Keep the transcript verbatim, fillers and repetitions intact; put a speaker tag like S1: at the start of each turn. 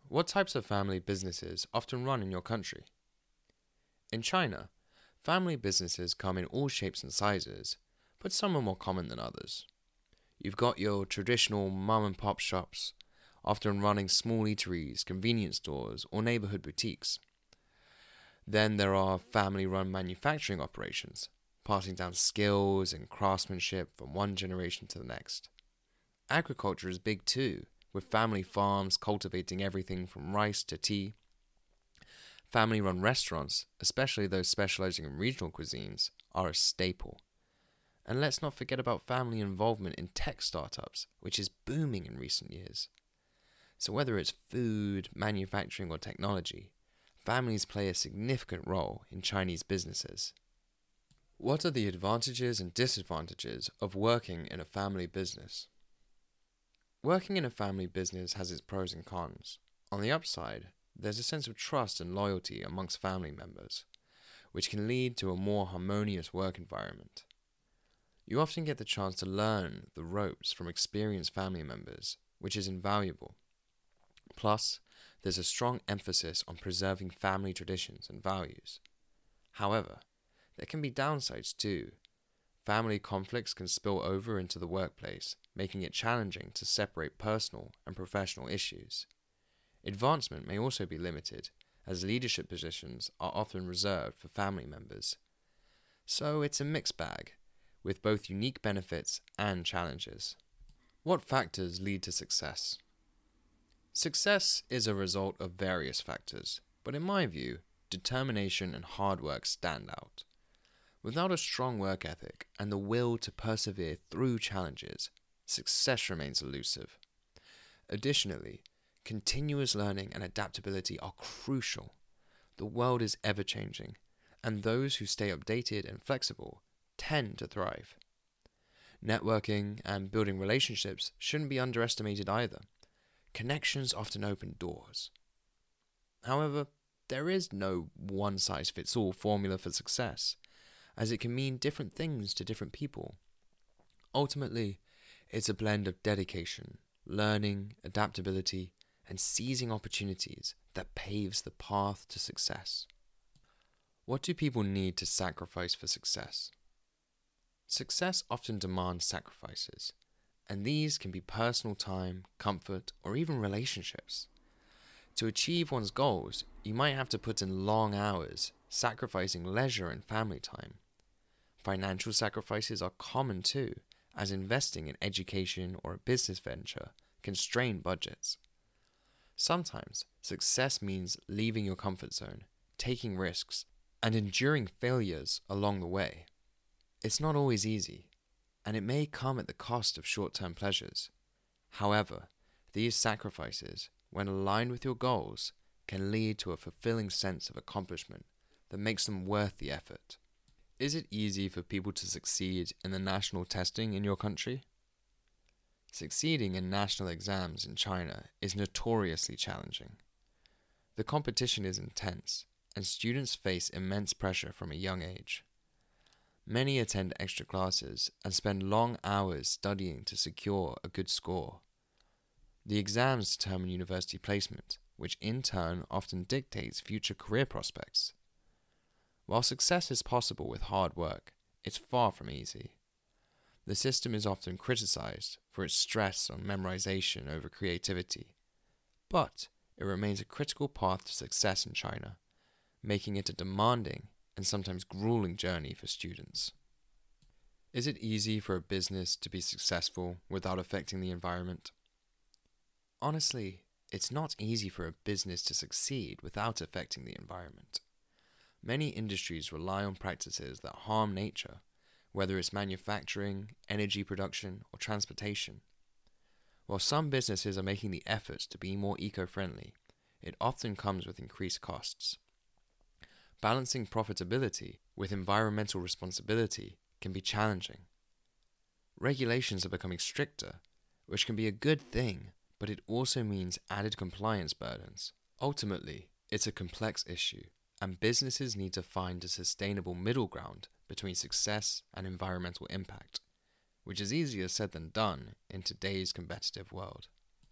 S1: What types of family businesses often run in your country? In China, family businesses come in all shapes and sizes, but some are more common than others. You've got your traditional mum and pop shops, often running small eateries, convenience stores, or neighborhood boutiques. Then there are family run manufacturing operations, passing down skills and craftsmanship from one generation to the next. Agriculture is big too, with family farms cultivating everything from rice to tea. Family run restaurants, especially those specializing in regional cuisines, are a staple. And let's not forget about family involvement in tech startups, which is booming in recent years. So whether it's food, manufacturing, or technology, families play a significant role in Chinese businesses. What are the advantages and disadvantages of working in a family business? Working in a family business has its pros and cons. On the upside, there's a sense of trust and loyalty amongst family members, which can lead to a more harmonious work environment. You often get the chance to learn the ropes from experienced family members, which is invaluable. Plus, there's a strong emphasis on preserving family traditions and values. However, there can be downsides too. Family conflicts can spill over into the workplace, making it challenging to separate personal and professional issues. Advancement may also be limited, as leadership positions are often reserved for family members. So it's a mixed bag, with both unique benefits and challenges. What factors lead to success? Success is a result of various factors, but in my view, determination and hard work stand out. Without a strong work ethic and the will to persevere through challenges, success remains elusive. Additionally, continuous learning and adaptability are crucial. The world is ever-changing, and those who stay updated and flexible tend to thrive. Networking and building relationships shouldn't be underestimated either. Connections often open doors. However, there is no one-size-fits-all formula for success, as it can mean different things to different people. Ultimately, it's a blend of dedication, learning, adaptability, and seizing opportunities that paves the path to success. What do people need to sacrifice for success? Success often demands sacrifices, and these can be personal time, comfort, or even relationships. To achieve one's goals, you might have to put in long hours, sacrificing leisure and family time. Financial sacrifices are common too, as investing in education or a business venture can strain budgets. Sometimes, success means leaving your comfort zone, taking risks, and enduring failures along the way. It's not always easy, and it may come at the cost of short-term pleasures. However, these sacrifices, when aligned with your goals, can lead to a fulfilling sense of accomplishment that makes them worth the effort. Is it easy for people to succeed in the national testing in your country? Succeeding in national exams in China is notoriously challenging. The competition is intense, and students face immense pressure from a young age. Many attend extra classes and spend long hours studying to secure a good score. The exams determine university placement, which in turn often dictates future career prospects. While success is possible with hard work, it's far from easy. The system is often criticized for its stress on memorization over creativity, but it remains a critical path to success in China, making it a demanding and sometimes grueling journey for students. Is it easy for a business to be successful without affecting the environment? Honestly, it's not easy for a business to succeed without affecting the environment. Many industries rely on practices that harm nature, whether it's manufacturing, energy production, or transportation. While some businesses are making the efforts to be more eco-friendly, it often comes with increased costs. Balancing profitability with environmental responsibility can be challenging. Regulations are becoming stricter, which can be a good thing, but it also means added compliance burdens. Ultimately, it's a complex issue, and businesses need to find a sustainable middle ground between success and environmental impact, which is easier said than done in today's competitive world.